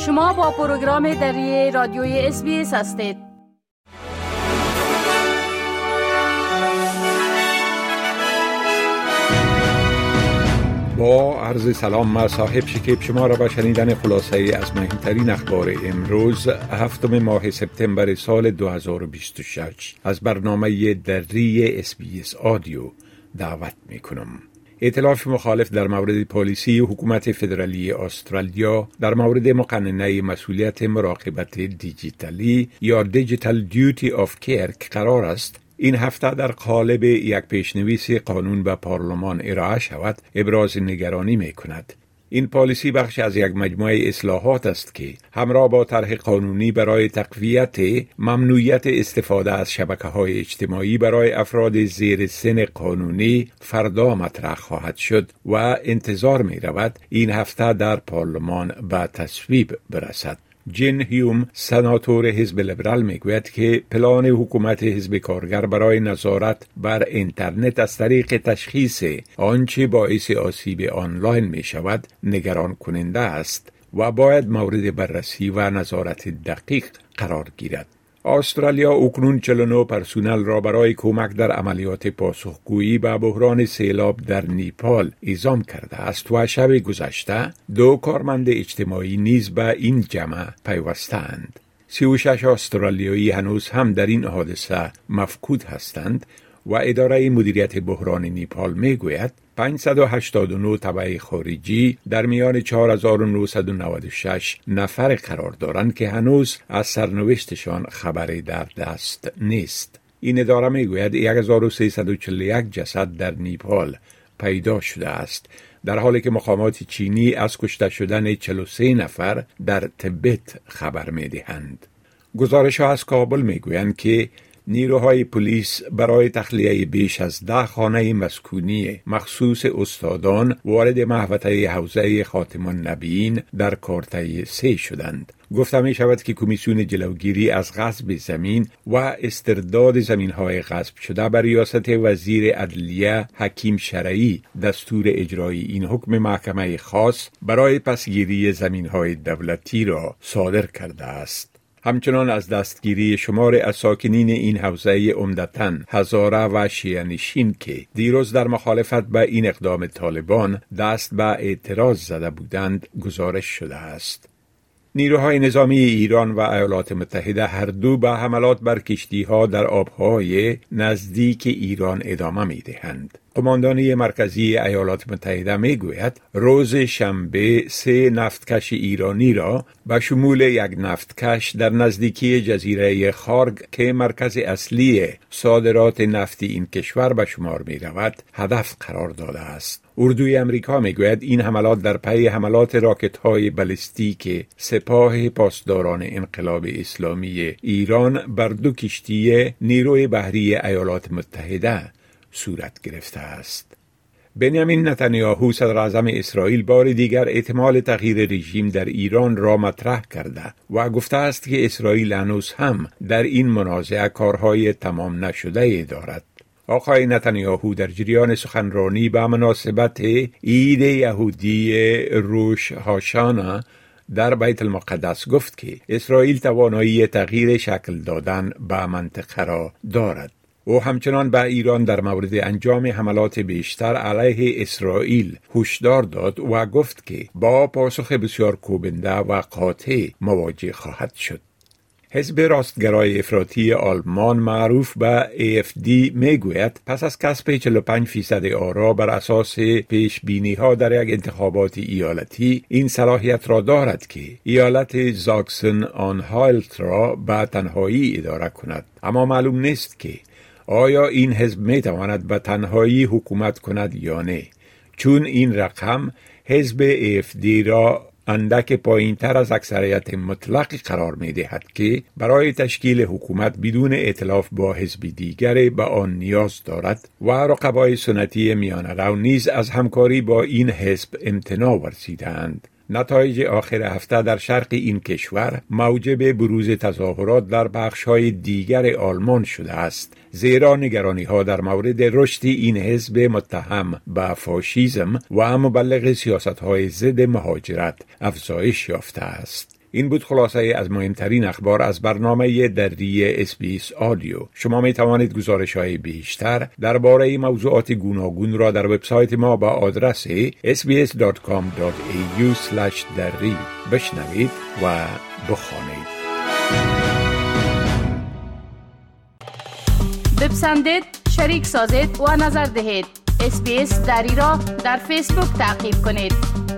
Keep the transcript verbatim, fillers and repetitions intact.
شما با پروگرام دری رادیوی اس بی اس هستید. با عرض سلام ما صاحب شکیب شما را به شنیدن خلاصه از مهمترین اخبار امروز هفتم ماه سپتامبر سال دو هزار و بیست و شش از برنامه دری اس بی اس آدیو دعوت می کنم. ائتلاف مخالف در مورد پالیسی حکومت فدرالی استرالیا در مورد مقننه مسئولیت مراقبت دیجیتالی یا دیجیتال دیوتی آف کیر قرار است این هفته در قالب یک پیشنویس قانون به پارلمان ارائه شود ابراز نگرانی می کند. این پالیسی بخش از یک مجموعه اصلاحات است که همراه با طرح قانونی برای تقویت ممنوعیت استفاده از شبکه‌های اجتماعی برای افراد زیر سن قانونی فردا مطرح خواهد شد و انتظار می رود این هفته در پارلمان به تصویب برسد. جین هیوم سناتور حزب لیبرال میگوید که پلان حکومت حزب کارگر برای نظارت بر اینترنت از طریق تشخیص آنچه باعث آسیب آنلاین می شود نگران کننده است و باید مورد بررسی و نظارت دقیق قرار گیرد. استرالیا اکنون چهل و نه پرسنل را برای کمک در عملیات پاسخگویی به بحران سیلاب در نیپال اعزام کرده است و شب گذشته دو کارمند اجتماعی نیز به این جمع پیوستند. سی و شش استرالیایی هنوز هم در این حادثه مفقود هستند و اداره مدیریت بحران نیپال می گوید پانصد و هشتاد و نه تبع خارجی در میان چهار هزار و نهصد و نود و شش نفر قرار دارند که هنوز از سرنوشتشان خبری در دست نیست. این اداره می گوید یک هزار و سیصد و چهل و یک جسد در نیپال پیدا شده است، در حالی که مقامات چینی از کشته شدن چهل و سه نفر در تبت خبر می دهند. گزارش ها از کابل می گویند که نیروهای پلیس برای تخلیه بیش از ده خانه مسکونی مخصوص استادان وارد محوطه حوزه خاتم النبیین در کارته سه شدند. گفته می شود که کمیسیون جلوگیری از غصب زمین و استرداد زمینهای غصب شده بر ریاست وزیر عدلیه حکیم شرعی دستور اجرایی این حکم محکمه خاص برای پسگیری زمینهای دولتی را صادر کرده است. همچنان از دستگیری شمار از ساکنین این حوزه عمدتاً هزاره و شیعه نشین که دیروز در مخالفت به این اقدام طالبان دست به اعتراض زده بودند گزارش شده است. نیروهای نظامی ایران و ایالات متحده هر دو به حملات بر کشتی‌ها در آبهای نزدیک ایران ادامه می‌دهند. قماندانی مرکزی ایالات متحده میگوید روز شنبه سه نفتکش ایرانی را به شمول یک نفتکش در نزدیکی جزیره خارگ که مرکز اصلی صادرات نفت این کشور به شمار می رود هدف قرار داده است. اردوی امریکا میگوید این حملات در پی حملات راکت های بالستیک سپاه پاسداران انقلاب اسلامی ایران بر دو کشتی نیروی بحری ایالات متحده صورت گرفته است. بنیامین نتانیاهو صدر اعظم اسرائیل بار دیگر احتمال تغییر رژیم در ایران را مطرح کرده و گفته است که اسرائیل هنوز هم در این منازعه کارهای تمام نشده دارد. آقای نتانیاهو در جریان سخنرانی به مناسبت عید یهودی روش هاشانا در بیت المقدس گفت که اسرائیل توانایی تغییر شکل دادن به منطقه را دارد. او همچنان به ایران در مورد انجام حملات بیشتر علیه اسرائیل هشدار داد و گفت که با پاسخ بسیار کوبنده و قاطع مواجه خواهد شد. حزب راستگرای افراطی آلمان معروف به ای اف دی میگوید پس از کسب چهل و پنج فیصد آرا بر اساس پیش بینی ها در یک انتخابات ایالتی این صلاحیت را دارد که ایالت زاکسن آنهالت را به تنهایی اداره کند، اما معلوم نیست که آیا این حزب می تواند به تنهایی حکومت کند یا نه، چون این رقم حزب ای اف دی را اندک پایین تر از اکثریت مطلق قرار می دهد که برای تشکیل حکومت بدون ائتلاف با حزب دیگر به آن نیاز دارد و رقبای سنتی میانه رو نیز از همکاری با این حزب امتناع ورزیدند. نتایج آخر هفته در شرق این کشور موجب بروز تظاهرات در بخش‌های دیگر آلمان شده است، زیرا نگرانی‌ها در مورد رشد این حزب متهم به فاشیسم و مبلغ سیاست‌های ضد مهاجرت افزایش یافته است. این بود خلاصه از مهمترین اخبار از برنامه دری اس‌بی‌اس آدیو. شما می توانید گزارش های بیشتر درباره موضوعات گوناگون را در وبسایت ما با آدرس اس بی اس دات کام دات ای یو اسلش دری بشنوید و بخوانید. بپسندید، شریک سازید و نظر دهید. اس بی اس دری را در فیسبوک تعقیب کنید.